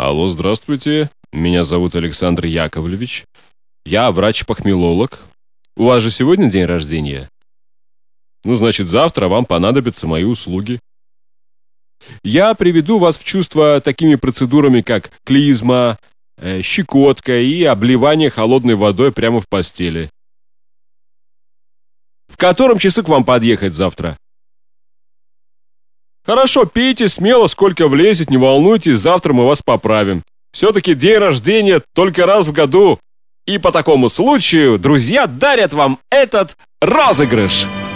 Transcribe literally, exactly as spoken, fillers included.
Алло, здравствуйте. Меня зовут Александр Яковлевич. Я врач-похмелолог. У вас же сегодня день рождения? Ну, значит, завтра вам понадобятся мои услуги. Я приведу вас в чувство такими процедурами, как клизма, э, щекотка и обливание холодной водой прямо в постели. В котором часу к вам подъехать завтра? Хорошо, пейте смело, сколько влезет, не волнуйтесь, завтра мы вас поправим. Все-таки день рождения только раз в году. И по такому случаю друзья дарят вам этот розыгрыш.